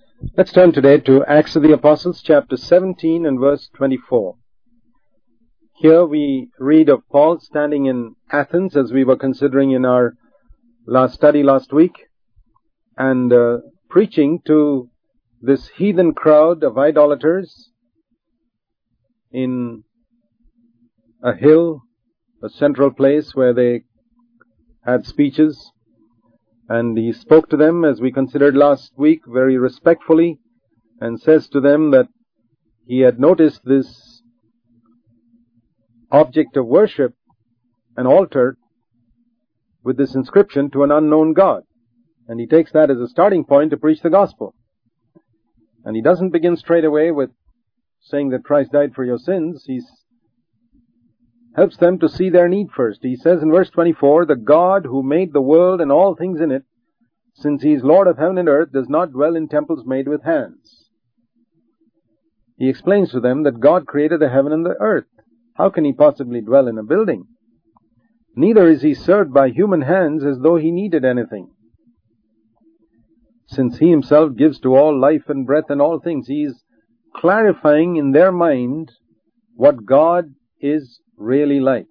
Let's turn today to Acts of the Apostles, chapter 17 and verse 24. Here we read of Paul standing in Athens, as we were considering in our last study last week, and preaching to this heathen crowd of idolaters in a hill, a central place where they had speeches. And he spoke to them, as we considered last week, very respectfully, and says to them that he had noticed this object of worship, an altar, with this inscription, "To an unknown God." And he takes that as a starting point to preach the gospel. And he doesn't begin straight away with saying that Christ died for your sins. He helps them to see their need first. He says in verse 24, "The God who made the world and all things in it, since he is Lord of heaven and earth, does not dwell in temples made with hands." He explains to them that God created the heaven and the earth. How can he possibly dwell in a building? Neither is he served by human hands as though he needed anything. Since he himself gives to all life and breath and all things, he is clarifying in their mind what God is really like.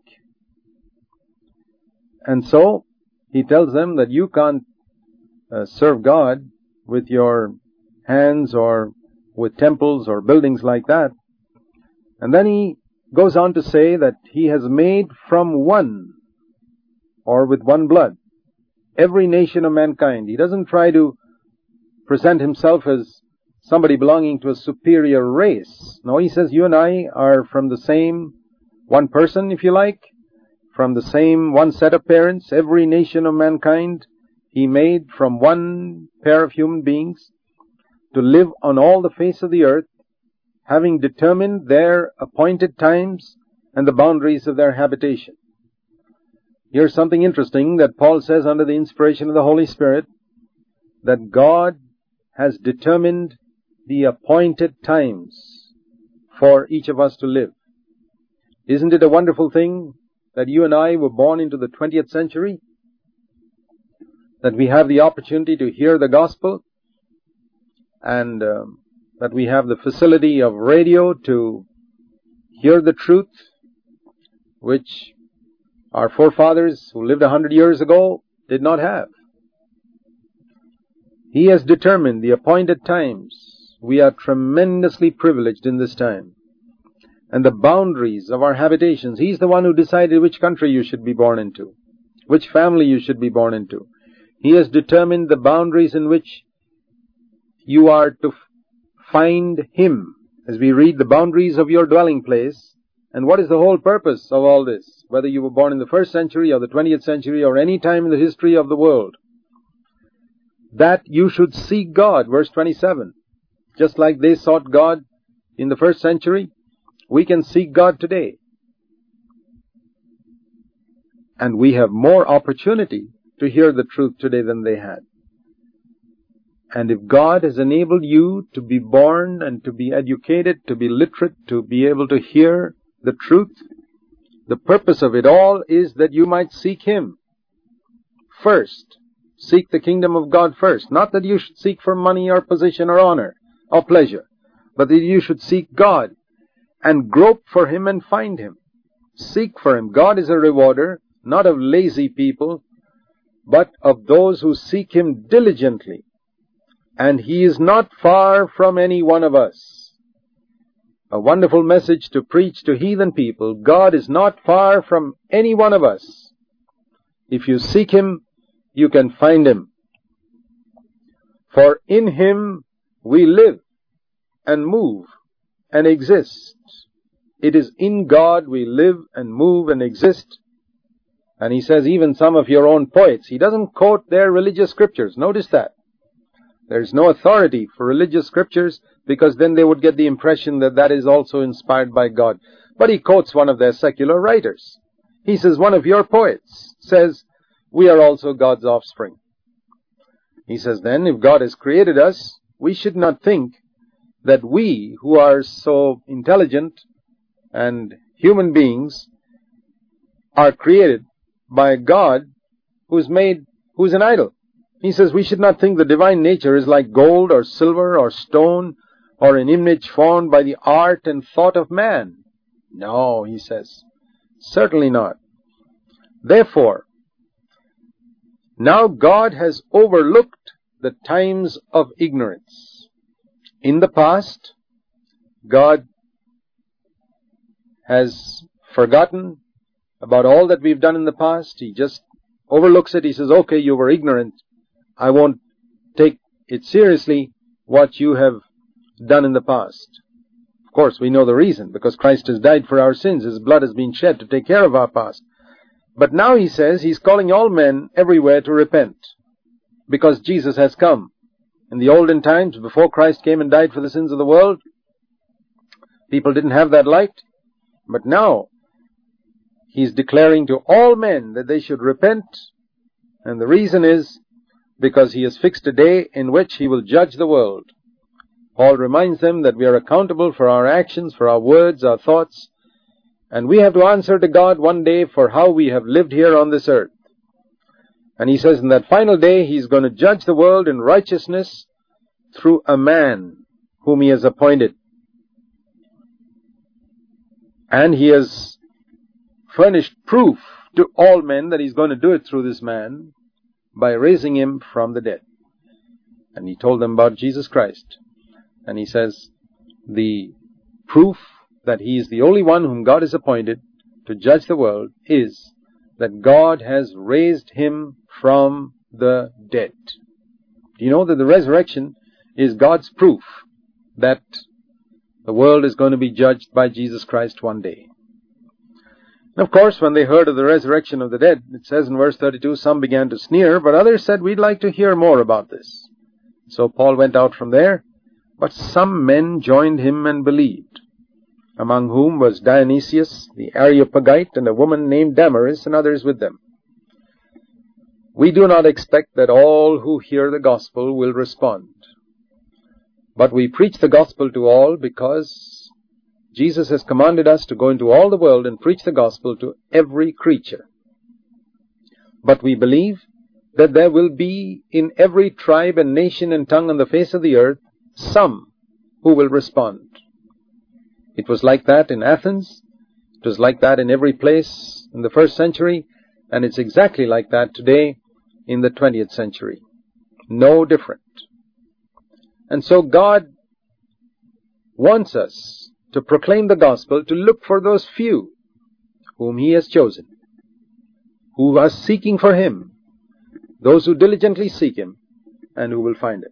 And so he tells them that you can't serve God with your hands or with temples or buildings like that. And then he goes on to say that he has made from one, or with one blood, every nation of mankind. He doesn't try to present himself as somebody belonging to a superior race. No, he says you and I are from the same one person, if you like, from the same one set of parents. Every nation of mankind he made from one pair of human beings to live on all the face of the earth, having determined their appointed times and the boundaries of their habitation. Here's something interesting that Paul says under the inspiration of the Holy Spirit, that God has determined the appointed times for each of us to live. Isn't it a wonderful thing that you and I were born into the 20th century? That we have the opportunity to hear the gospel, and that we have the facility of radio to hear the truth, which our forefathers who lived 100 years ago did not have. He has determined the appointed times. We are tremendously privileged in this time. And the boundaries of our habitations. He's the one who decided which country you should be born into, which family you should be born into. He has determined the boundaries in which you are to find Him. As we read the boundaries of your dwelling place, and what is the whole purpose of all this, whether you were born in the 1st century or the 20th century or any time in the history of the world, that you should seek God, verse 27. Just like they sought God in the 1st century, we can seek God today. And we have more opportunity to hear the truth today than they had. And if God has enabled you to be born and to be educated, to be literate, to be able to hear the truth, the purpose of it all is that you might seek Him first. Seek the kingdom of God first. Not that you should seek for money or position or honor or pleasure, but that you should seek God and grope for Him and find Him. Seek for Him. God is a rewarder, not of lazy people, but of those who seek Him diligently. And He is not far from any one of us. A wonderful message to preach to heathen people. God is not far from any one of us. If you seek Him, you can find Him. For in Him we live and move and exist. It is in God we live and move and exist. And he says even some of your own poets. He doesn't quote their religious scriptures. Notice that. There's no authority for religious scriptures, because then they would get the impression that that is also inspired by God. But he quotes one of their secular writers. He says one of your poets says, we are also God's offspring. He says then, if God has created us, we should not think that we, who are so intelligent and human beings, are created by God who's an idol. He says we should not think the divine nature is like gold or silver or stone or an image formed by the art and thought of man. No, he says, certainly not. Therefore, now God has overlooked the times of ignorance. In the past, God has forgotten about all that we've done in the past. He just overlooks it. He says, okay, you were ignorant. I won't take it seriously what you have done in the past. Of course, we know the reason, because Christ has died for our sins. His blood has been shed to take care of our past. But now he says he's calling all men everywhere to repent, because Jesus has come. In the olden times, before Christ came and died for the sins of the world, people didn't have that light. But now, he's declaring to all men that they should repent. And the reason is because he has fixed a day in which he will judge the world. Paul reminds them that we are accountable for our actions, for our words, our thoughts. And we have to answer to God one day for how we have lived here on this earth. And he says in that final day, he's going to judge the world in righteousness through a man whom he has appointed. And he has furnished proof to all men that he's going to do it through this man by raising him from the dead. And he told them about Jesus Christ. And he says the proof that he is the only one whom God has appointed to judge the world is that God has raised him from the dead. Do you know that the resurrection is God's proof that the world is going to be judged by Jesus Christ one day? And of course, when they heard of the resurrection of the dead, it says in verse 32, some began to sneer, but others said, we'd like to hear more about this. So Paul went out from there, but some men joined him and believed, among whom was Dionysius the Areopagite and a woman named Damaris and others with them. We do not expect that all who hear the gospel will respond. But we preach the gospel to all because Jesus has commanded us to go into all the world and preach the gospel to every creature. But we believe that there will be in every tribe and nation and tongue on the face of the earth some who will respond. It was like that in Athens. It was like that in every place in the first century. And it's exactly like that today in the 20th century. No different. And so God wants us to proclaim the gospel, to look for those few whom he has chosen, who are seeking for him, those who diligently seek him, and who will find him.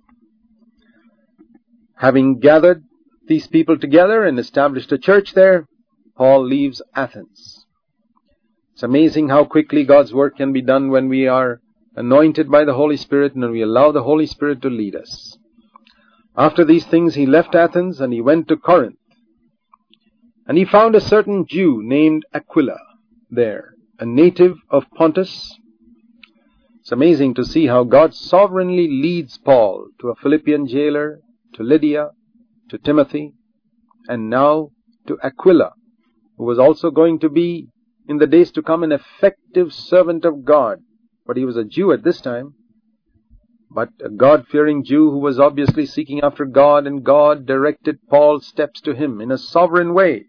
Having gathered these people together and established a church there, Paul leaves Athens. It's amazing how quickly God's work can be done when we are anointed by the Holy Spirit and we allow the Holy Spirit to lead us. After these things he left Athens and he went to Corinth. And he found a certain Jew named Aquila there, a native of Pontus. It's amazing to see how God sovereignly leads Paul to a Philippian jailer, to Lydia, to Timothy, and now to Aquila, who was also going to be, in the days to come, an effective servant of God. But he was a Jew at this time, but a God-fearing Jew who was obviously seeking after God, and God directed Paul's steps to him in a sovereign way.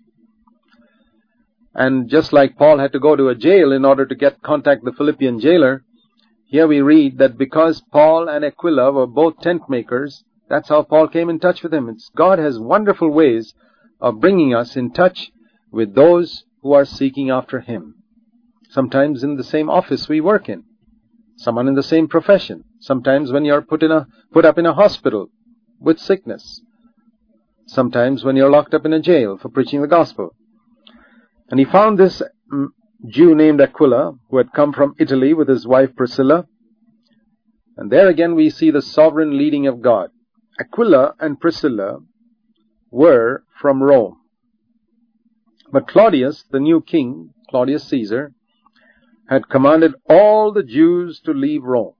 And just like Paul had to go to a jail in order to contact the Philippian jailer, here we read that because Paul and Aquila were both tent makers, that's how Paul came in touch with him. God has wonderful ways of bringing us in touch with those who are seeking after him. Sometimes in the same office we work in, someone in the same profession, sometimes when you're put up in a hospital with sickness, sometimes when you're locked up in a jail for preaching the gospel. And he found this Jew named Aquila, who had come from Italy with his wife Priscilla. And there again we see the sovereign leading of God. Aquila and Priscilla were from Rome. But Claudius, the new king, Claudius Caesar, had commanded all the Jews to leave Rome.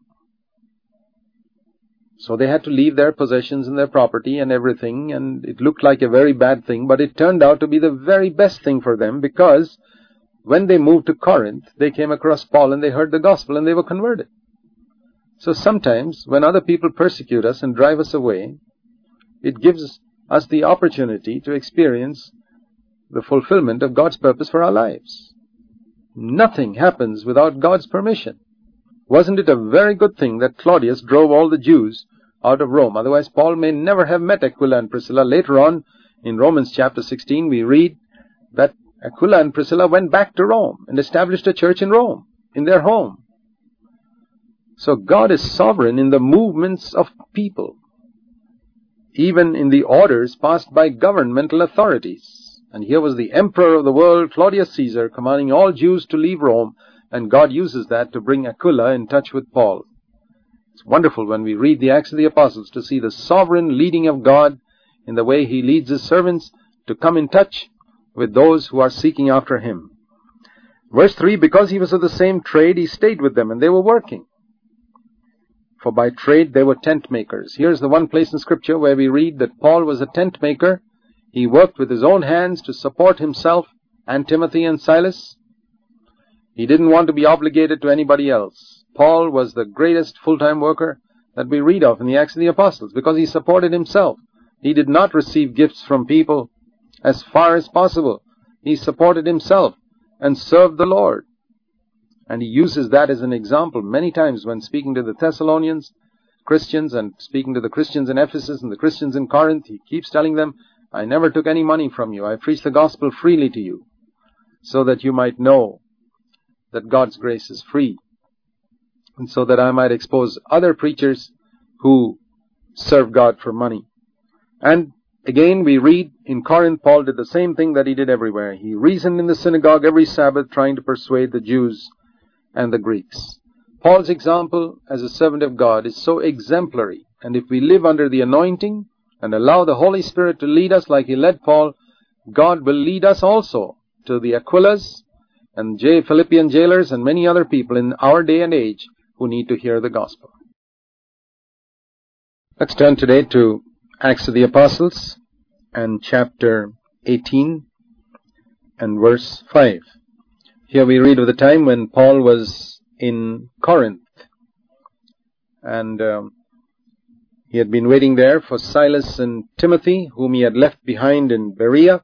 So they had to leave their possessions and their property and everything, and it looked like a very bad thing, but it turned out to be the very best thing for them, because when they moved to Corinth, they came across Paul and they heard the gospel and they were converted. So sometimes when other people persecute us and drive us away, it gives us the opportunity to experience the fulfillment of God's purpose for our lives. Nothing happens without God's permission. Wasn't it a very good thing that Claudius drove all the Jews out of Rome? Otherwise Paul may never have met Aquila and Priscilla. Later on in Romans chapter 16 we read that Aquila and Priscilla went back to Rome and established a church in Rome, in their home. So God is sovereign in the movements of people, even in the orders passed by governmental authorities. And here was the emperor of the world, Claudius Caesar, commanding all Jews to leave Rome, and God uses that to bring Aquila in touch with Paul. It's wonderful when we read the Acts of the Apostles to see the sovereign leading of God in the way He leads His servants to come in touch with those who are seeking after Him. Verse 3, because he was of the same trade, he stayed with them, and they were working. For by trade they were tent makers. Here's the one place in Scripture where we read that Paul was a tent maker. He worked with his own hands to support himself and Timothy and Silas. He didn't want to be obligated to anybody else. Paul was the greatest full-time worker that we read of in the Acts of the Apostles because he supported himself. He did not receive gifts from people as far as possible. He supported himself and served the Lord. And he uses that as an example many times when speaking to the Thessalonians Christians and speaking to the Christians in Ephesus and the Christians in Corinth. He keeps telling them, I never took any money from you. I preached the gospel freely to you so that you might know that God's grace is free, and so that I might expose other preachers who serve God for money. And again, we read in Corinth, Paul did the same thing that he did everywhere. He reasoned in the synagogue every Sabbath, trying to persuade the Jews and the Greeks. Paul's example as a servant of God is so exemplary, and if we live under the anointing and allow the Holy Spirit to lead us like He led Paul, God will lead us also to the Aquilas and Philippian jailers and many other people in our day and age who need to hear the gospel. Let's turn today to Acts of the Apostles and chapter 18 and verse 5. Here we read of the time when Paul was in Corinth, and he had been waiting there for Silas and Timothy, whom he had left behind in Berea.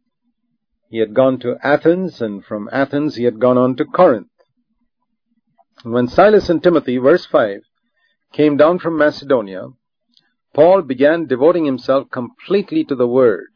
He had gone to Athens, and from Athens he had gone on to Corinth. And when Silas and Timothy, verse 5, came down from Macedonia, Paul began devoting himself completely to the Word,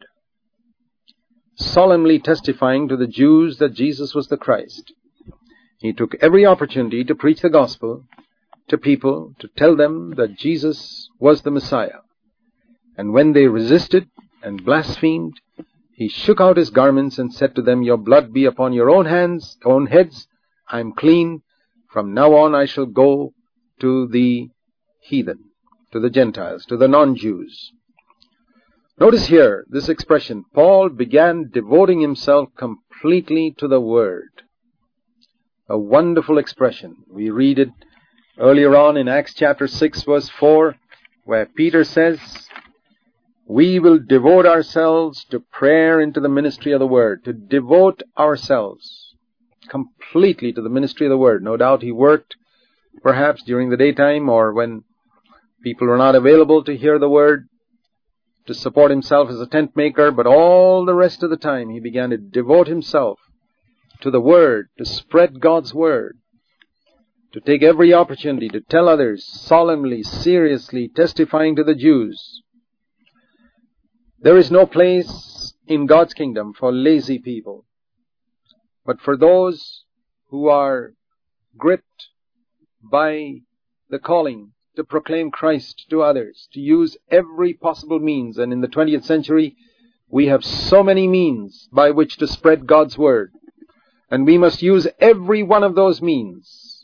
solemnly testifying to the Jews that Jesus was the Christ. He took every opportunity to preach the gospel to people, to tell them that Jesus was the Messiah. And when they resisted and blasphemed, he shook out his garments and said to them, Your blood be upon your own heads. I am clean. From now on I shall go to the heathen, to the Gentiles, to the non-Jews. Notice here this expression, Paul began devoting himself completely to the Word. A wonderful expression. We read it earlier on in Acts chapter 6 verse 4, where Peter says, we will devote ourselves to prayer and to the ministry of the Word. To devote ourselves completely to the ministry of the Word. No doubt he worked perhaps during the daytime or when people were not available to hear the Word, to support himself as a tent maker, but all the rest of the time he began to devote himself to the Word, to spread God's Word, to take every opportunity to tell others, solemnly, seriously, testifying to the Jews. There is no place in God's kingdom for lazy people, but for those who are gripped by the calling to proclaim Christ to others, to use every possible means. And in the 20th century, we have so many means by which to spread God's Word. And we must use every one of those means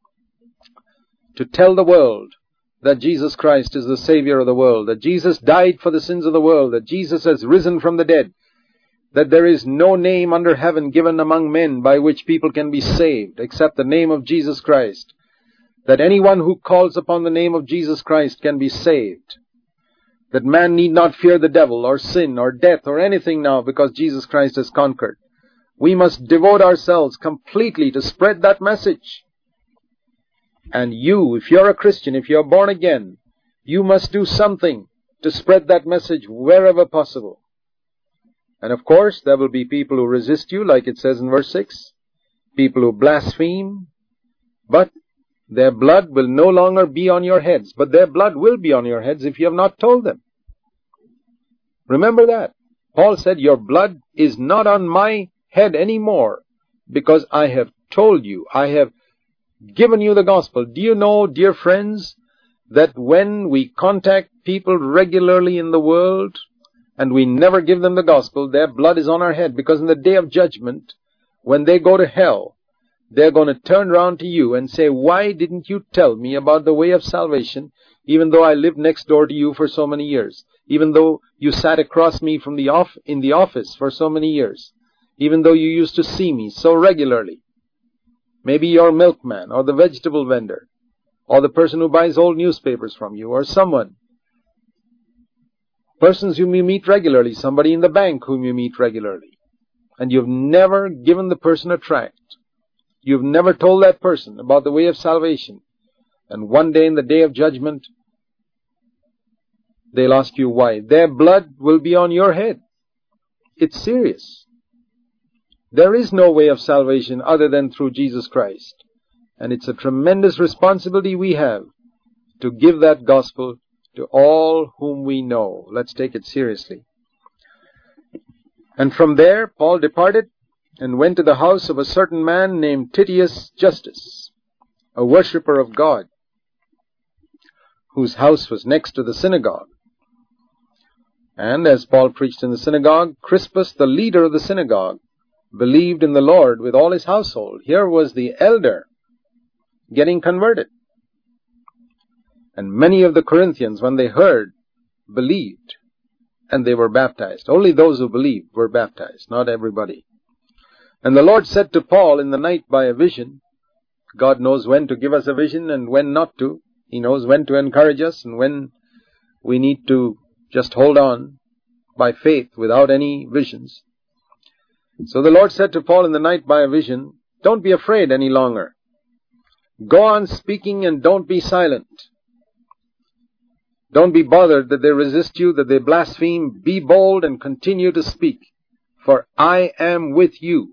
to tell the world that Jesus Christ is the Savior of the world, that Jesus died for the sins of the world, that Jesus has risen from the dead, that there is no name under heaven given among men by which people can be saved except the name of Jesus Christ, that anyone who calls upon the name of Jesus Christ can be saved, that man need not fear the devil or sin or death or anything now because Jesus Christ has conquered. We must devote ourselves completely to spread that message. And you, if you're a Christian, if you're born again, you must do something to spread that message wherever possible. And of course, there will be people who resist you, like it says in verse 6, people who blaspheme, but their blood will no longer be on your heads. But their blood will be on your heads if you have not told them. Remember that. Paul said, your blood is not on my head anymore because I have told you, I have given you the gospel. Do you know, dear friends, that when we contact people regularly in the world and we never give them the gospel, their blood is on our head, because in the day of judgment, when they go to hell, they're going to turn around to you and say, why didn't you tell me about the way of salvation, even though I lived next door to you for so many years, even though you sat across me from in the office for so many years, even though you used to see me so regularly? Maybe your milkman or the vegetable vendor or the person who buys old newspapers from you or someone. Persons whom you meet regularly, somebody in the bank whom you meet regularly. And you've never given the person a tract. You've never told that person about the way of salvation. And one day in the day of judgment, they'll ask you why. Their blood will be on your head. It's serious. There is no way of salvation other than through Jesus Christ. And it's a tremendous responsibility we have to give that gospel to all whom we know. Let's take it seriously. And from there, Paul departed and went to the house of a certain man named Titius Justus, a worshipper of God, whose house was next to the synagogue. And as Paul preached in the synagogue, Crispus, the leader of the synagogue, believed in the Lord with all his household. Here was the elder getting converted. And many of the Corinthians, when they heard, believed, and they were baptized. Only those who believed were baptized, not everybody. And the Lord said to Paul in the night by a vision, God knows when to give us a vision and when not to. He knows when to encourage us and when we need to just hold on by faith without any visions. So the Lord said to Paul in the night by a vision, don't be afraid any longer. Go on speaking and don't be silent. Don't be bothered that they resist you, that they blaspheme. Be bold and continue to speak, for I am with you.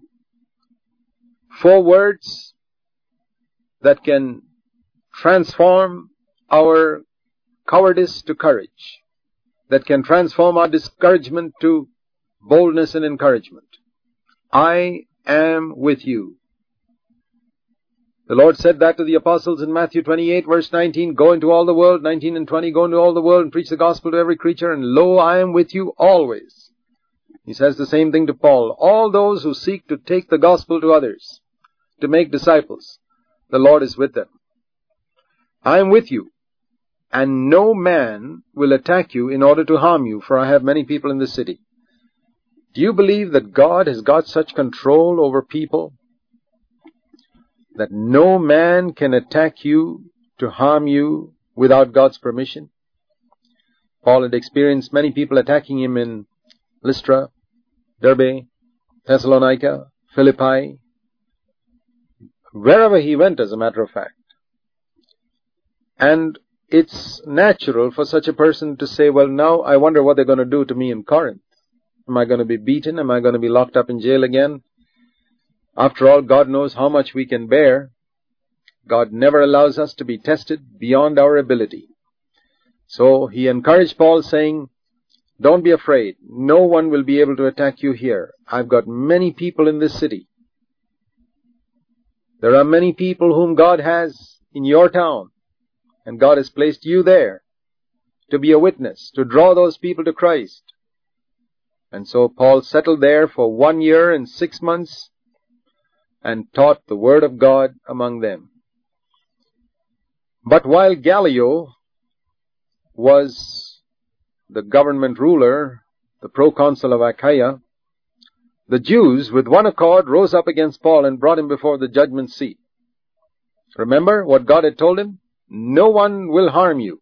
4 words that can transform our cowardice to courage, that can transform our discouragement to boldness and encouragement. I am with you. The Lord said that to the apostles in Matthew 28, verse 19, go into all the world, 19 and 20, go into all the world and preach the gospel to every creature, and lo, I am with you always. He says the same thing to Paul. All those who seek to take the gospel to others, to make disciples, the Lord is with them. I am with you, and no man will attack you in order to harm you, for I have many people in the city. Do you believe that God has got such control over people that no man can attack you to harm you without God's permission? Paul had experienced many people attacking him in Lystra, Derbe, Thessalonica, Philippi, wherever he went, as a matter of fact. And it's natural for such a person to say, well, now I wonder what they're going to do to me in Corinth. Am I going to be beaten? Am I going to be locked up in jail again? After all, God knows how much we can bear. God never allows us to be tested beyond our ability. So he encouraged Paul, saying, don't be afraid. No one will be able to attack you here. I've got many people in this city. There are many people whom God has in your town, and God has placed you there to be a witness, to draw those people to Christ. And so Paul settled there for 1 year and 6 months and taught the word of God among them. But while Gallio was the government ruler, the proconsul of Achaia, the Jews with one accord rose up against Paul and brought him before the judgment seat. Remember what God had told him? No one will harm you.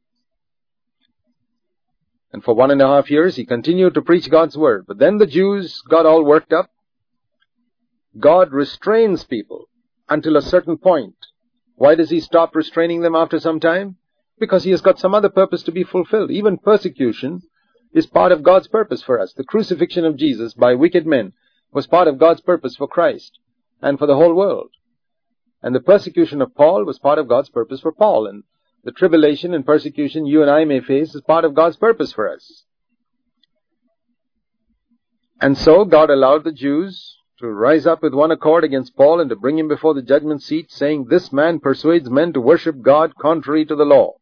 And for 1.5 years he continued to preach God's word. But then the Jews got all worked up. God restrains people until a certain point Why does he stop restraining them after some time? Because he has got some other purpose to be fulfilled. Even persecution is part of God's purpose for us. The crucifixion of Jesus by wicked men was part of God's purpose for Christ and for the whole world. And the persecution of Paul was part of God's purpose for Paul. And the tribulation and persecution you and I may face is part of God's purpose for us. And so God allowed the Jews to rise up with one accord against Paul and to bring him before the judgment seat, saying, "This man persuades men to worship God contrary to the law."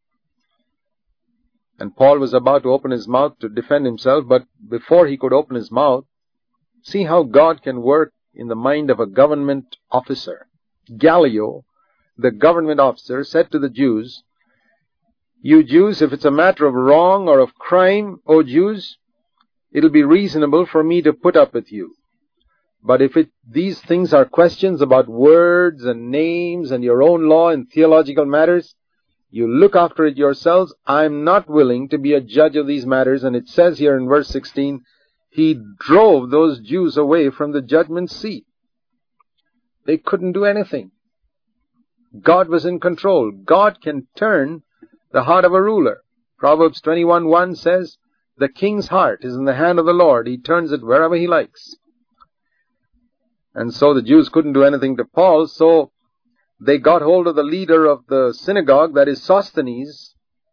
And Paul was about to open his mouth to defend himself, but before he could open his mouth, see how God can work in the mind of a government officer. Gallio, the government officer, said to the Jews, "You Jews, if it's a matter of wrong or of crime, O Jews, it'll be reasonable for me to put up with you. But if these things are questions about words and names and your own law and theological matters, you look after it yourselves. I'm not willing to be a judge of these matters." And it says here in verse 16, he drove those Jews away from the judgment seat. They couldn't do anything. God was in control. God can turn the heart of a ruler. Proverbs 21:1 says, "The king's heart is in the hand of the Lord. He turns it wherever he likes." And so the Jews couldn't do anything to Paul, so they got hold of the leader of the synagogue, that is Sosthenes.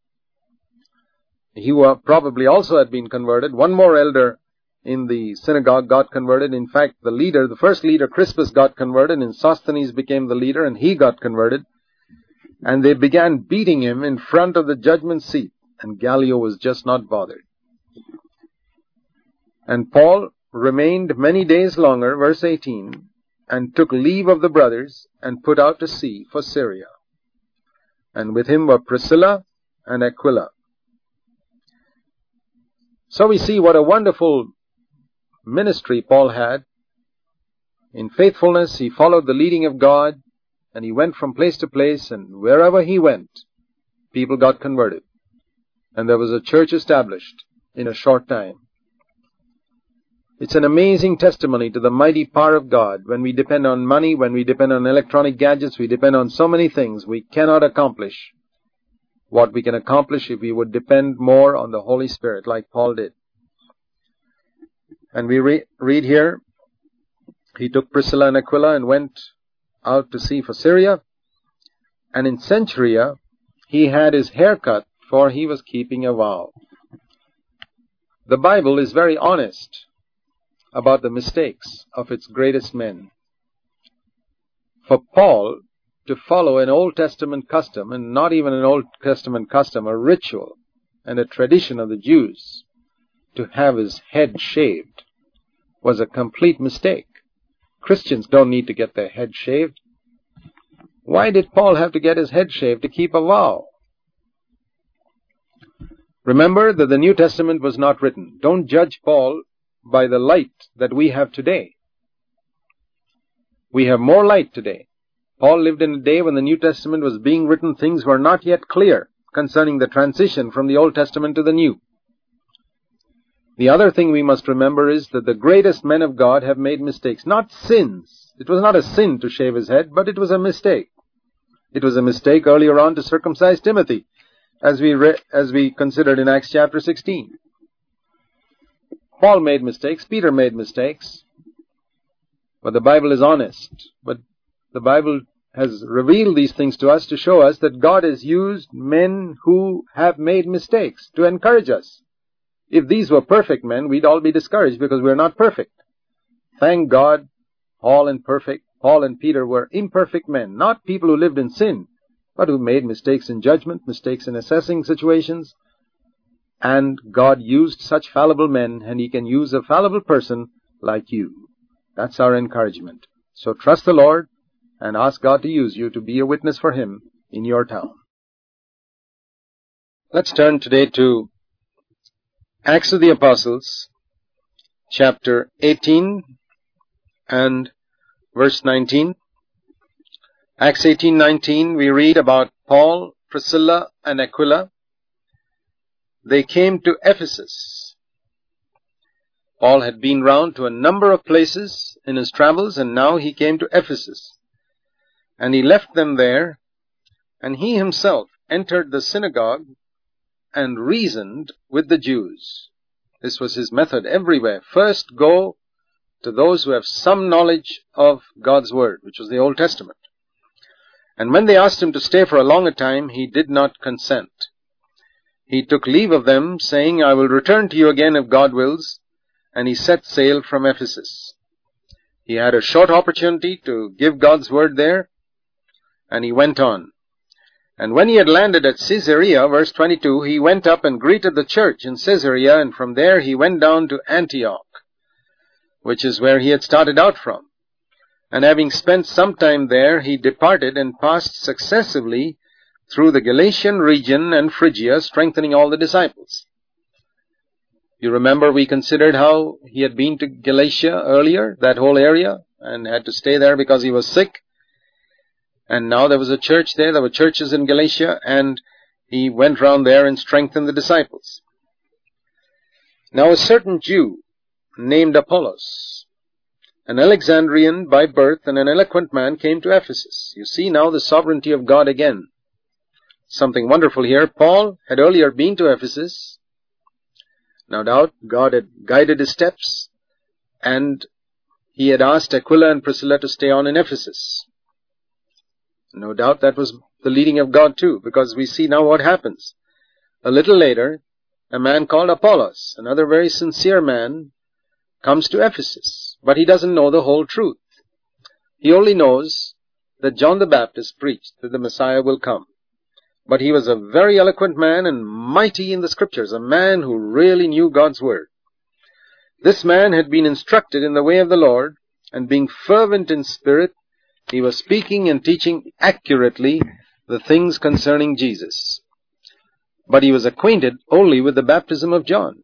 He probably also had been converted. One more elder in the synagogue got converted. In fact, the first leader, Crispus, got converted, and Sosthenes became the leader, and he got converted. And they began beating him in front of the judgment seat, and Gallio was just not bothered. And Paul remained many days longer, verse 18, and took leave of the brothers, and put out to sea for Syria. And with him were Priscilla and Aquila. So we see what a wonderful ministry Paul had. In faithfulness, he followed the leading of God, and he went from place to place, and wherever he went, people got converted. And there was a church established in a short time. It's an amazing testimony to the mighty power of God. When we depend on money, when we depend on electronic gadgets, we depend on so many things, we cannot accomplish what we can accomplish if we would depend more on the Holy Spirit, like Paul did. And we read here, he took Priscilla and Aquila and went out to sea for Syria. And in Cenchrea, he had his hair cut, for he was keeping a vow. The Bible is very honest about the mistakes of its greatest men. For Paul to follow an Old Testament custom, and not even an Old Testament custom, a ritual and a tradition of the Jews, to have his head shaved, was a complete mistake. Christians don't need to get their head shaved. Why did Paul have to get his head shaved to keep a vow? Remember that the New Testament was not written. Don't judge Paul by the light that we have today. We have more light today. Paul lived in a day when the New Testament was being written. Things were not yet clear concerning the transition from the Old Testament to the New. The other thing we must remember is that the greatest men of God have made mistakes, not sins. It was not a sin to shave his head, but it was a mistake. It was a mistake earlier on to circumcise Timothy, as we considered in Acts chapter 16. Paul made mistakes, Peter made mistakes, but the Bible is honest. But the Bible has revealed these things to us to show us that God has used men who have made mistakes to encourage us. If these were perfect men, we'd all be discouraged because we're not perfect. Thank God, Paul and Peter were imperfect men, not people who lived in sin, but who made mistakes in judgment, mistakes in assessing situations. And God used such fallible men, and He can use a fallible person like you. That's our encouragement. So trust the Lord and ask God to use you to be a witness for Him in your town. Let's turn today to Acts of the Apostles, chapter 18 and verse 19. Acts 18:19, we read about Paul, Priscilla, and Aquila. They came to Ephesus. Paul had been round to a number of places in his travels, and now he came to Ephesus. And he left them there, and he himself entered the synagogue and reasoned with the Jews. This was his method everywhere. First go to those who have some knowledge of God's Word, which was the Old Testament. And when they asked him to stay for a longer time, he did not consent. He took leave of them, saying, I will return to you again if God wills, and he set sail from Ephesus. He had a short opportunity to give God's Word there, and he went on. And when he had landed at Caesarea, verse 22, he went up and greeted the church in Caesarea, and from there he went down to Antioch, which is where he had started out from. And having spent some time there, he departed and passed successively through the Galatian region and Phrygia, strengthening all the disciples. You remember we considered how he had been to Galatia earlier, that whole area, and had to stay there because he was sick. And now there was a church there were churches in Galatia, and he went round there and strengthened the disciples. Now a certain Jew named Apollos, an Alexandrian by birth and an eloquent man, came to Ephesus. You see now the sovereignty of God again. Something wonderful here. Paul had earlier been to Ephesus. No doubt God had guided his steps, and he had asked Aquila and Priscilla to stay on in Ephesus. No doubt that was the leading of God too, because we see now what happens. A little later, a man called Apollos, another very sincere man, comes to Ephesus, but he doesn't know the whole truth. He only knows that John the Baptist preached that the Messiah will come. But he was a very eloquent man and mighty in the Scriptures, a man who really knew God's Word. This man had been instructed in the way of the Lord, and being fervent in spirit, he was speaking and teaching accurately the things concerning Jesus. But he was acquainted only with the baptism of John.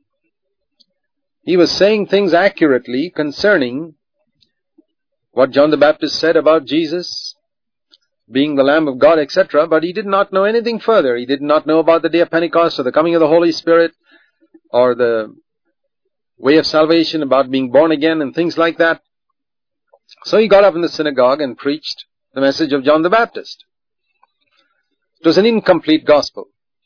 He was saying things accurately concerning what John the Baptist said about Jesus, being the Lamb of God, etc., but he did not know anything further. He did not know about the day of Pentecost or the coming of the Holy Spirit or the way of salvation, about being born again and things like that. So he got up in the synagogue and preached the message of John the Baptist. It was an incomplete gospel.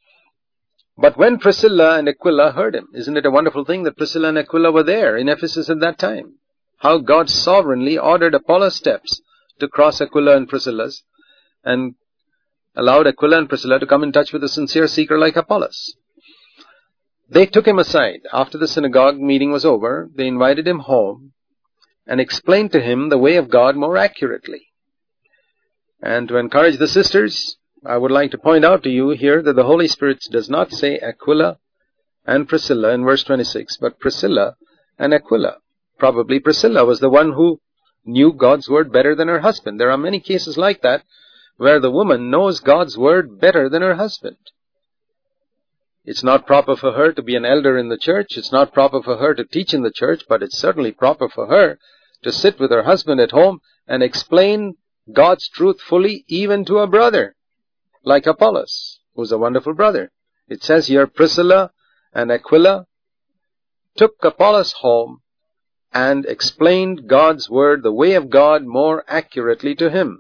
But when Priscilla and Aquila heard him, isn't it a wonderful thing that Priscilla and Aquila were there in Ephesus at that time? How God sovereignly ordered Apollos' steps to cross Aquila and Priscilla's, and allowed Aquila and Priscilla to come in touch with a sincere seeker like Apollos. They took him aside. After the synagogue meeting was over, they invited him home and explained to him the way of God more accurately. And to encourage the sisters, I would like to point out to you here that the Holy Spirit does not say Aquila and Priscilla in verse 26, but Priscilla and Aquila. Probably Priscilla was the one who knew God's Word better than her husband. There are many cases like that, where the woman knows God's Word better than her husband. It's not proper for her to be an elder in the church. It's not proper for her to teach in the church, but it's certainly proper for her to sit with her husband at home and explain God's truth fully, even to a brother, like Apollos, who's a wonderful brother. It says here, Priscilla and Aquila took Apollos home and explained God's Word, the way of God, more accurately to him.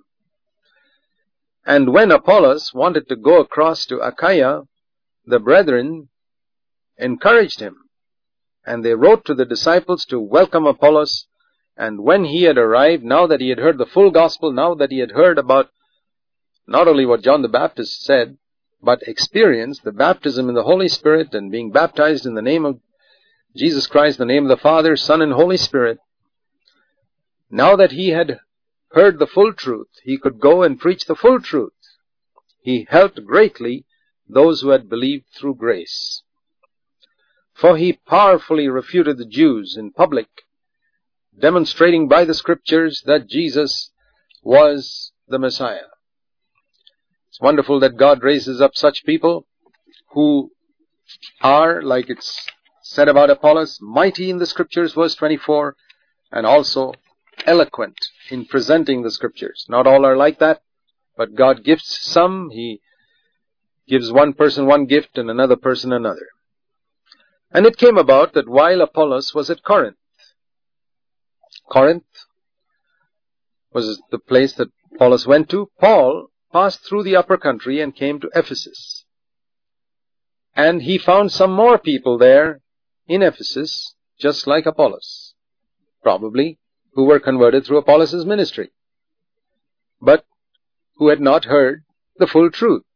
And when Apollos wanted to go across to Achaia, the brethren encouraged him, and they wrote to the disciples to welcome Apollos. And when he had arrived, now that he had heard the full gospel, now that he had heard about not only what John the Baptist said, but experienced the baptism in the Holy Spirit and being baptized in the name of Jesus Christ, the name of the Father, Son, and Holy Spirit, now that he had heard the full truth, he could go and preach the full truth. He helped greatly those who had believed through grace. For he powerfully refuted the Jews in public, demonstrating by the Scriptures that Jesus was the Messiah. It's wonderful that God raises up such people who are, like it's said about Apollos, mighty in the Scriptures, verse 24, and also eloquent in presenting the Scriptures. Not all are like that, but God gifts some. He gives one person one gift and another person another. And it came about that while Apollos was at Corinth was the place that Apollos went to, Paul passed through the upper country and came to Ephesus. And he found some more people there in Ephesus, just like Apollos, probably, who were converted through Apollos' ministry, but who had not heard the full truth.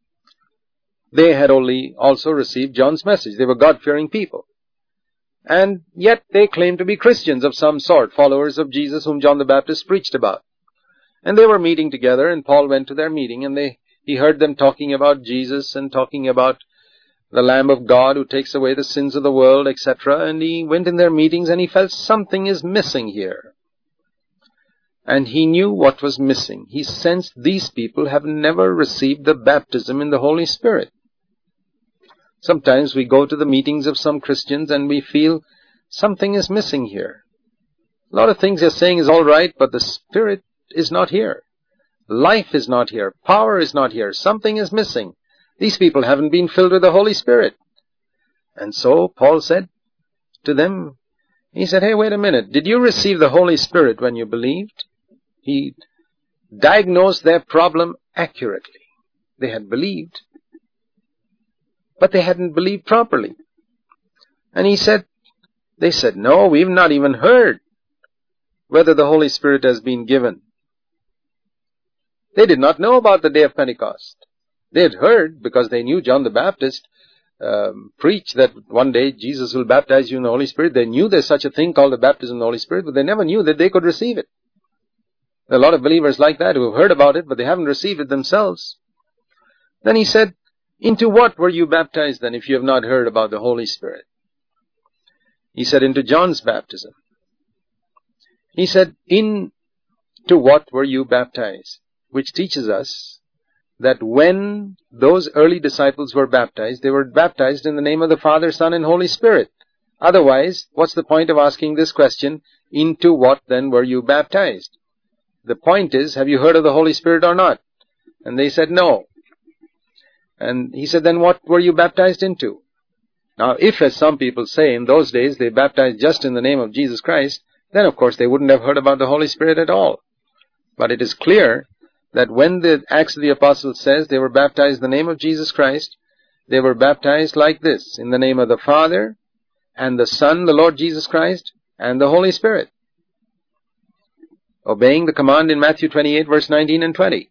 They had only also received John's message. They were God-fearing people. And yet they claimed to be Christians of some sort, followers of Jesus whom John the Baptist preached about. And they were meeting together, and Paul went to their meeting, and he heard them talking about Jesus and talking about the Lamb of God who takes away the sins of the world, etc. And he went in their meetings and he felt something is missing here. And he knew what was missing. He sensed these people have never received the baptism in the Holy Spirit. Sometimes we go to the meetings of some Christians and we feel something is missing here. A lot of things they're saying is all right, but the Spirit is not here. Life is not here. Power is not here. Something is missing. These people haven't been filled with the Holy Spirit. And so Paul said to them, he said, hey, wait a minute. Did you receive the Holy Spirit when you believed? He diagnosed their problem accurately. They had believed, but they hadn't believed properly. And they said, no, we've not even heard whether the Holy Spirit has been given. They did not know about the day of Pentecost. They had heard, because they knew John the Baptist preached that one day Jesus will baptize you in the Holy Spirit. They knew there's such a thing called the baptism in the Holy Spirit, but they never knew that they could receive it. There are a lot of believers like that who have heard about it, but they haven't received it themselves. Then he said, into what were you baptized then, if you have not heard about the Holy Spirit? He said, into John's baptism. He said, into what were you baptized? Which teaches us that when those early disciples were baptized, they were baptized in the name of the Father, Son, and Holy Spirit. Otherwise, what's the point of asking this question, into what then were you baptized? The point is, have you heard of the Holy Spirit or not? And they said no. And he said, then what were you baptized into? Now, if, as some people say, in those days they baptized just in the name of Jesus Christ, then of course they wouldn't have heard about the Holy Spirit at all. But it is clear that when the Acts of the Apostles says they were baptized in the name of Jesus Christ, they were baptized like this, in the name of the Father, and the Son, the Lord Jesus Christ, and the Holy Spirit, obeying the command in Matthew 28, verse 19 and 20,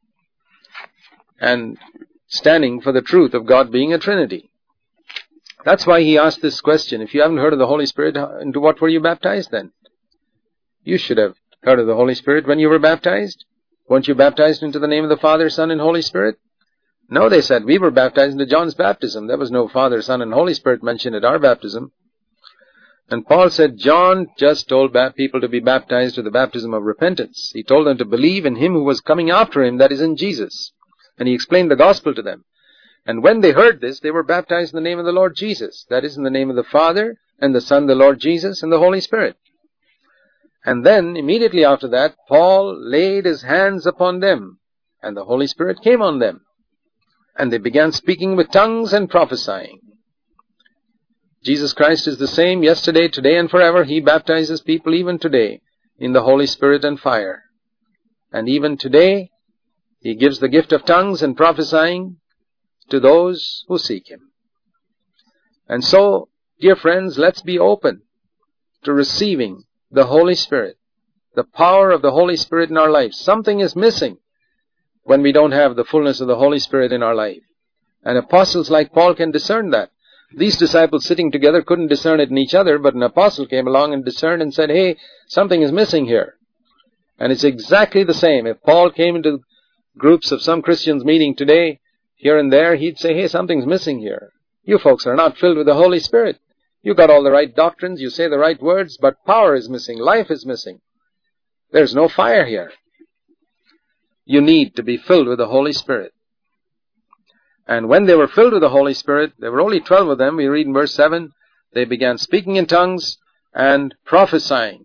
and standing for the truth of God being a Trinity. That's why he asked this question. If you haven't heard of the Holy Spirit, into what were you baptized then? You should have heard of the Holy Spirit when you were baptized. Weren't you baptized into the name of the Father, Son, and Holy Spirit? No, they said, we were baptized into John's baptism. There was no Father, Son, and Holy Spirit mentioned at our baptism. And Paul said, John just told people to be baptized with the baptism of repentance. He told them to believe in him who was coming after him, that is in Jesus. And he explained the gospel to them. And when they heard this, they were baptized in the name of the Lord Jesus. That is, in the name of the Father, and the Son, the Lord Jesus, and the Holy Spirit. And then, immediately after that, Paul laid his hands upon them, and the Holy Spirit came on them. And they began speaking with tongues and prophesying. Jesus Christ is the same yesterday, today, and forever. He baptizes people even today in the Holy Spirit and fire. And even today, he gives the gift of tongues and prophesying to those who seek him. And so, dear friends, let's be open to receiving the Holy Spirit, the power of the Holy Spirit in our life. Something is missing when we don't have the fullness of the Holy Spirit in our life. And apostles like Paul can discern that. These disciples sitting together couldn't discern it in each other, but an apostle came along and discerned and said, hey, something is missing here. And it's exactly the same. If Paul came into groups of some Christians meeting today, here and there, he'd say, hey, something's missing here. You folks are not filled with the Holy Spirit. You got all the right doctrines, you say the right words, but power is missing, life is missing. There's no fire here. You need to be filled with the Holy Spirit. And when they were filled with the Holy Spirit, there were only 12 of them. We read in verse 7, they began speaking in tongues and prophesying.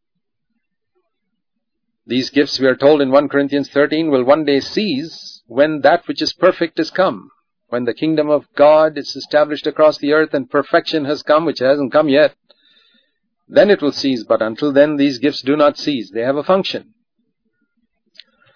These gifts, we are told in 1 Corinthians 13, will one day cease when that which is perfect is come. When the kingdom of God is established across the earth and perfection has come, which hasn't come yet, then it will cease. But until then, these gifts do not cease. They have a function.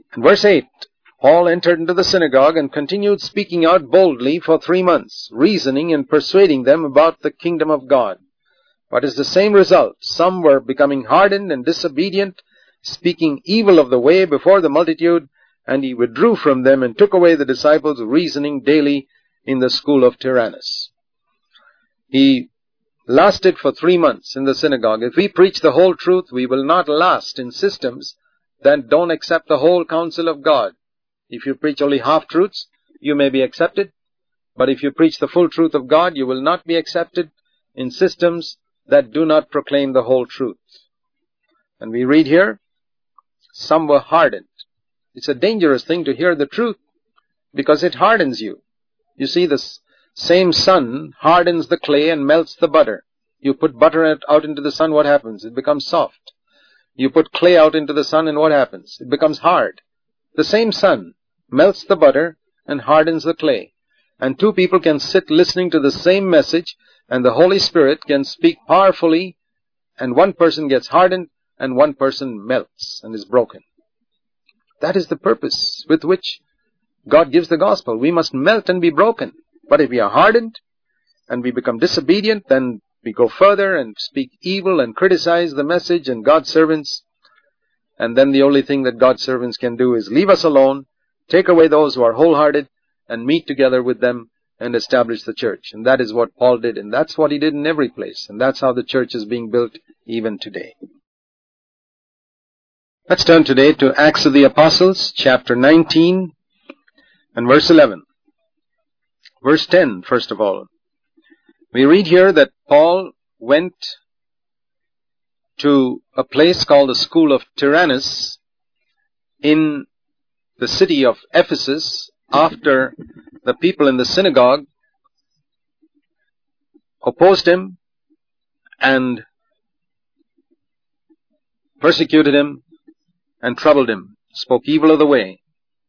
In verse 8, Paul entered into the synagogue and continued speaking out boldly for 3 months, reasoning and persuading them about the kingdom of God. What is the same result? Some were becoming hardened and disobedient, speaking evil of the way before the multitude, and he withdrew from them and took away the disciples, reasoning daily in the school of Tyrannus. He lasted for 3 months in the synagogue. If we preach the whole truth, we will not last in systems that don't accept the whole counsel of God. If you preach only half-truths, you may be accepted. But if you preach the full truth of God, you will not be accepted in systems that do not proclaim the whole truth. And we read here, some were hardened. It's a dangerous thing to hear the truth because it hardens you. You see, the same sun hardens the clay and melts the butter. You put butter out into the sun, what happens? It becomes soft. You put clay out into the sun and what happens? It becomes hard. The same sun melts the butter and hardens the clay. And two people can sit listening to the same message and the Holy Spirit can speak powerfully, and one person gets hardened and one person melts and is broken. That is the purpose with which God gives the gospel. We must melt and be broken. But if we are hardened and we become disobedient, then we go further and speak evil and criticize the message and God's servants. And then the only thing that God's servants can do is leave us alone, take away those who are wholehearted, and meet together with them and establish the church. And that is what Paul did, and that's what he did in every place. And that's how the church is being built even today. Let's turn today to Acts of the Apostles, chapter 19 and verse 11. Verse 10, first of all. We read here that Paul went to a place called the school of Tyrannus in the city of Ephesus after the people in the synagogue opposed him and persecuted him and troubled him, spoke evil of the way.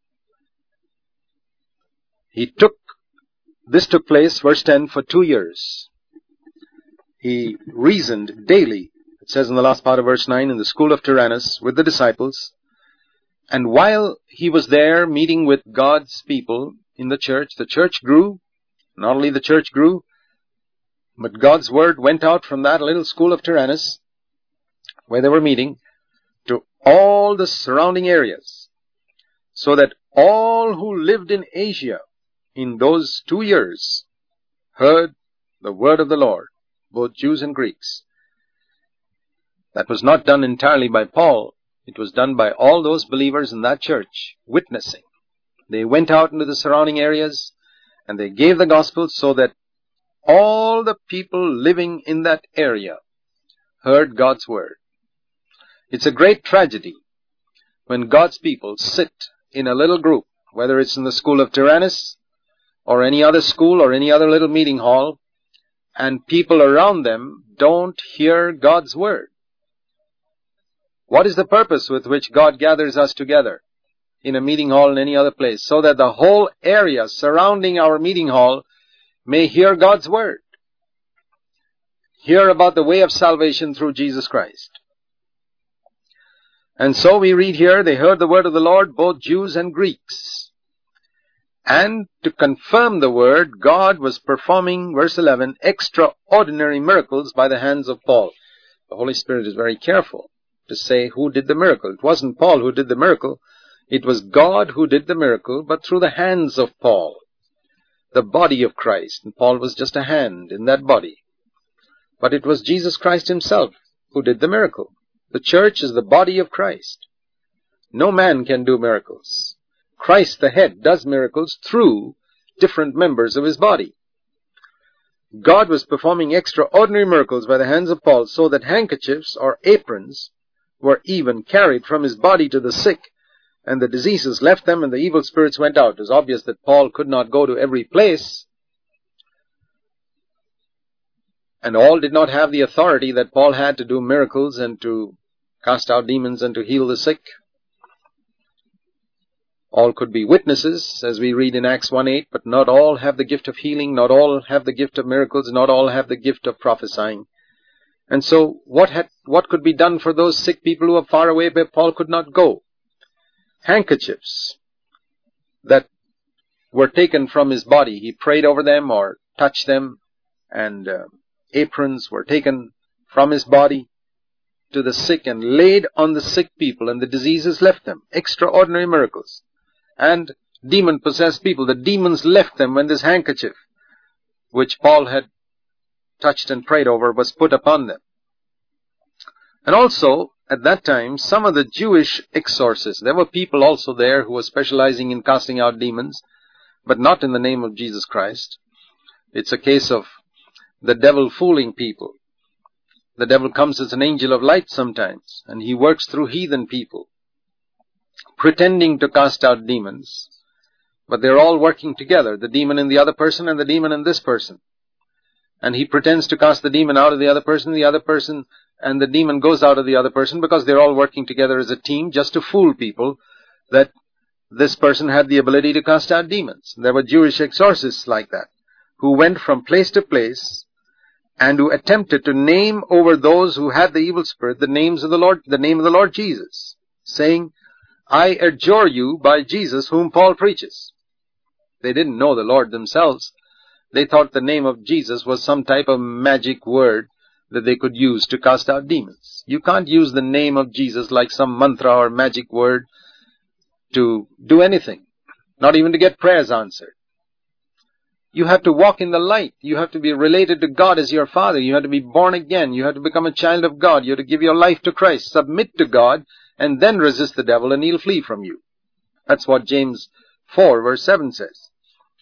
This took place, verse 10, for 2 years. He reasoned daily, it says in the last part of verse 9, in the school of Tyrannus with the disciples. And while he was there meeting with God's people in the church grew. Not only the church grew, but God's word went out from that little school of Tyrannus, where they were meeting, to all the surrounding areas, so that all who lived in Asia in those 2 years heard the word of the Lord, both Jews and Greeks. That was not done entirely by Paul. It was done by all those believers in that church, witnessing. They went out into the surrounding areas and they gave the gospel so that all the people living in that area heard God's word. It's a great tragedy when God's people sit in a little group, whether it's in the school of Tyrannus or any other school or any other little meeting hall, and people around them don't hear God's word. What is the purpose with which God gathers us together in a meeting hall in any other place? So that the whole area surrounding our meeting hall may hear God's word. Hear about the way of salvation through Jesus Christ. And so we read here, they heard the word of the Lord, both Jews and Greeks. And to confirm the word, God was performing, verse 11, extraordinary miracles by the hands of Paul. The Holy Spirit is very careful to say who did the miracle. It wasn't Paul who did the miracle. It was God who did the miracle, but through the hands of Paul, the body of Christ. And Paul was just a hand in that body. But it was Jesus Christ himself who did the miracle. The church is the body of Christ. No man can do miracles. Christ, the head, does miracles through different members of his body. God was performing extraordinary miracles by the hands of Paul, so that handkerchiefs or aprons were even carried from his body to the sick, and the diseases left them and the evil spirits went out. It was obvious that Paul could not go to every place, and all did not have the authority that Paul had to do miracles and to cast out demons and to heal the sick. All could be witnesses, as we read in Acts 1:8, but not all have the gift of healing, not all have the gift of miracles, not all have the gift of prophesying. And so what could be done for those sick people who are far away where Paul could not go? handkerchiefs that were taken from his body. He prayed over them or touched them, and aprons were taken from his body to the sick and laid on the sick people, and the diseases left them. Extraordinary miracles. And demon-possessed people, the demons left them when this handkerchief, which Paul had touched and prayed over, was put upon them. And also, at that time, some of the Jewish exorcists, there were people also there who were specializing in casting out demons, but not in the name of Jesus Christ. It's a case of the devil fooling people. The devil comes as an angel of light sometimes, and he works through heathen people, pretending to cast out demons, but they're all working together, the demon in the other person and the demon in this person. And he pretends to cast the demon out of the other person, and the demon goes out of the other person, because they're all working together as a team just to fool people that this person had the ability to cast out demons. There were Jewish exorcists like that, who went from place to place and who attempted to name over those who had the evil spirit the name of the Lord Jesus, saying, I adjure you by Jesus whom Paul preaches. They didn't know the Lord themselves. They thought the name of Jesus was some type of magic word that they could use to cast out demons. You can't use the name of Jesus like some mantra or magic word to do anything, not even to get prayers answered. You have to walk in the light. You have to be related to God as your Father. You have to be born again. You have to become a child of God. You have to give your life to Christ, submit to God, and then resist the devil, and he'll flee from you. That's what James 4 verse 7 says.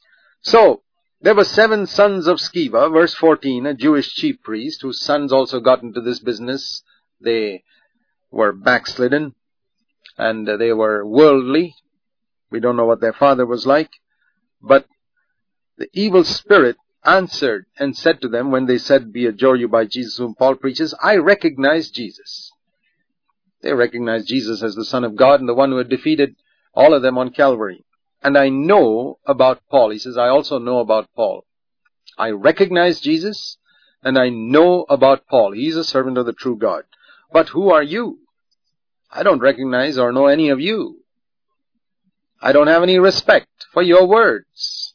So, there were 7 sons of Sceva, verse 14, a Jewish chief priest, whose sons also got into this business. They were backslidden, and they were worldly. We don't know what their father was like, but the evil spirit answered and said to them when they said, we adjure you by Jesus whom Paul preaches, I recognize Jesus. They recognized Jesus as the Son of God and the one who had defeated all of them on Calvary. And I know about Paul. He says, I also know about Paul. I recognize Jesus, and I know about Paul. He's a servant of the true God. But who are you? I don't recognize or know any of you. I don't have any respect for your words.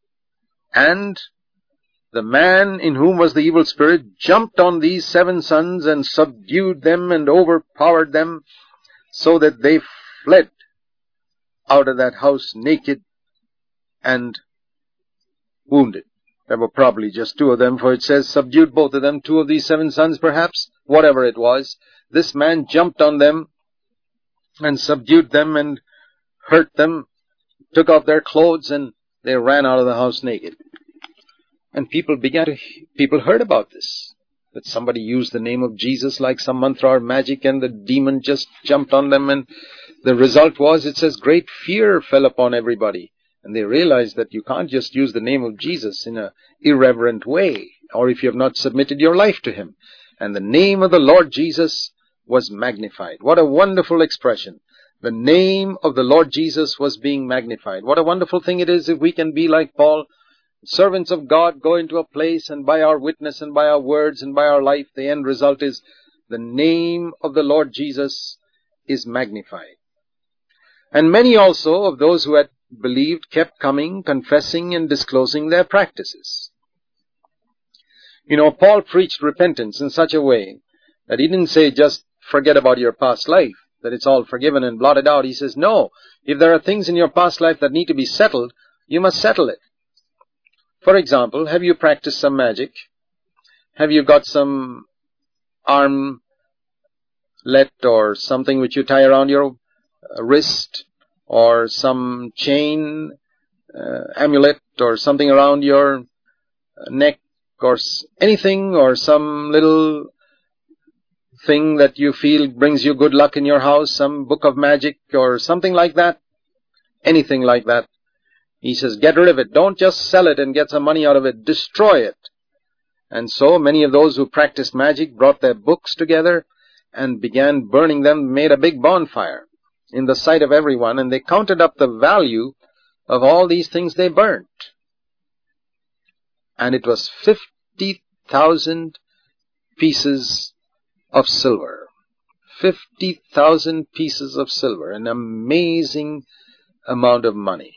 And the man in whom was the evil spirit jumped on these 7 sons and subdued them and overpowered them, so that they fled out of that house naked and wounded. There were probably just 2 of them, for it says subdued both of them, 2 of these 7 sons perhaps, whatever it was. This man jumped on them and subdued them and hurt them, took off their clothes, and they ran out of the house naked. And people heard about this, that somebody used the name of Jesus like some mantra or magic, and the demon just jumped on them, and the result was, it says, great fear fell upon everybody. And they realized that you can't just use the name of Jesus in an irreverent way, or if you have not submitted your life to him. And the name of the Lord Jesus was magnified. What a wonderful expression. The name of the Lord Jesus was being magnified. What a wonderful thing it is if we can be like Paul, servants of God, go into a place, and by our witness and by our words and by our life, the end result is the name of the Lord Jesus is magnified. And many also of those who had believed kept coming, confessing and disclosing their practices. You know, Paul preached repentance in such a way that he didn't say just forget about your past life, that it's all forgiven and blotted out. He says, no, if there are things in your past life that need to be settled, you must settle it. For example, have you practiced some magic? Have you got some armlet or something which you tie around your wrist, or some chain, amulet, or something around your neck, or anything, or some little thing that you feel brings you good luck in your house, some book of magic, or something like that? Anything like that. He says, get rid of it. Don't just sell it and get some money out of it. Destroy it. And so many of those who practiced magic brought their books together and began burning them, made a big bonfire in the sight of everyone, and they counted up the value of all these things they burnt. And it was 50,000 pieces of silver. 50,000 pieces of silver, an amazing amount of money.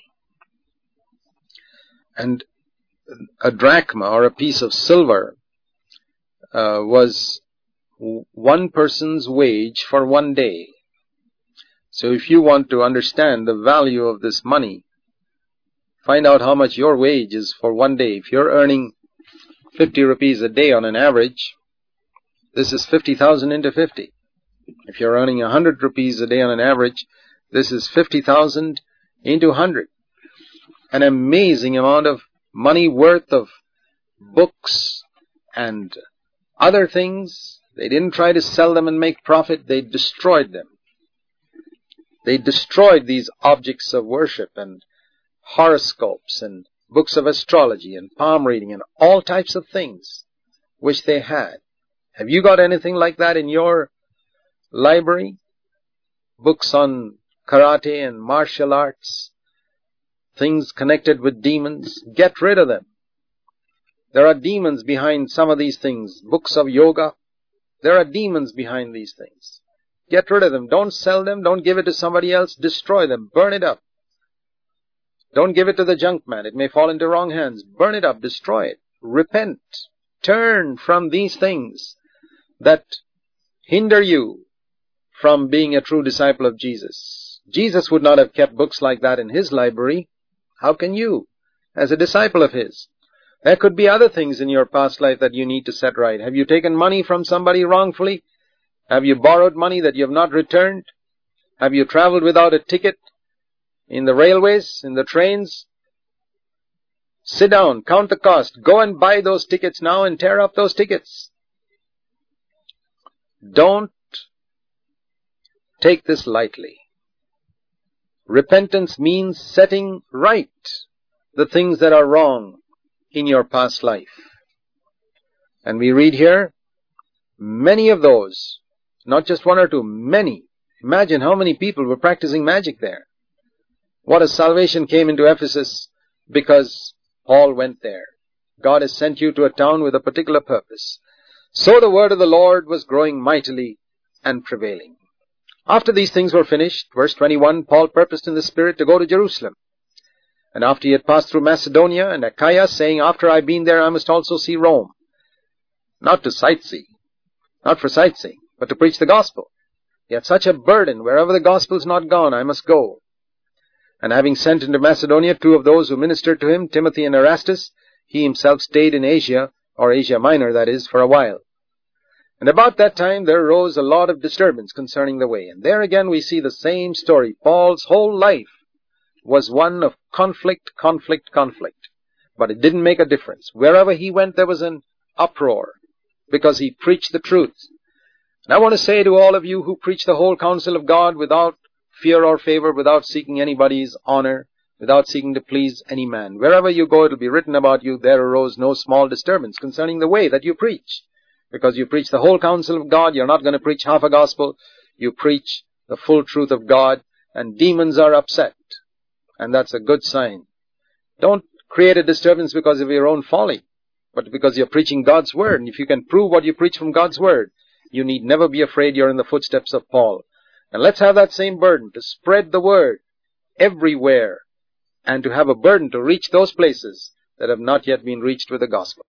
And a drachma, or a piece of silver, was one person's wage for one day. So if you want to understand the value of this money, find out how much your wage is for one day. If you're earning 50 rupees a day on an average, this is 50,000 into 50. If you're earning 100 rupees a day on an average, this is 50,000 into 100. An amazing amount of money worth of books and other things. They didn't try to sell them and make profit. They destroyed them. They destroyed these objects of worship and horoscopes and books of astrology and palm reading and all types of things which they had. Have you got anything like that in your library? Books on karate and martial arts, things connected with demons? Get rid of them. There are demons behind some of these things. Books of yoga. There are demons behind these things. Get rid of them. Don't sell them. Don't give it to somebody else. Destroy them. Burn it up. Don't give it to the junk man. It may fall into wrong hands. Burn it up. Destroy it. Repent. Turn from these things that hinder you from being a true disciple of Jesus. Jesus would not have kept books like that in his library. How can you, as a disciple of his? There could be other things in your past life that you need to set right. Have you taken money from somebody wrongfully? Have you borrowed money that you have not returned? Have you traveled without a ticket in the railways, in the trains? Sit down, count the cost. Go and buy those tickets now and tear up those tickets. Don't take this lightly. Repentance means setting right the things that are wrong in your past life. And we read here, many of those, not just one or two, many. Imagine how many people were practicing magic there. What a salvation came into Ephesus because Paul went there. God has sent you to a town with a particular purpose. So the word of the Lord was growing mightily and prevailing. After these things were finished, verse 21, Paul purposed in the Spirit to go to Jerusalem. And after he had passed through Macedonia and Achaia, saying, after I've been there, I must also see Rome. Not to sightsee, not for sightseeing, but to preach the gospel. He had such a burden, wherever the gospel is not gone, I must go. And having sent into Macedonia 2 of those who ministered to him, Timothy and Erastus, he himself stayed in Asia, or Asia Minor, that is, for a while. And about that time there arose a lot of disturbance concerning the way. And there again we see the same story. Paul's whole life was one of conflict. But it didn't make a difference. Wherever he went there was an uproar because he preached the truth. And I want to say to all of you who preach the whole counsel of God without fear or favor, without seeking anybody's honor, without seeking to please any man, wherever you go, it will be written about you, there arose no small disturbance concerning the way that you preach. Because you preach the whole counsel of God, you're not going to preach half a gospel. You preach the full truth of God, and demons are upset. And that's a good sign. Don't create a disturbance because of your own folly, but because you're preaching God's word. And if you can prove what you preach from God's word, you need never be afraid you're in the footsteps of Paul. And let's have that same burden to spread the word everywhere and to have a burden to reach those places that have not yet been reached with the gospel.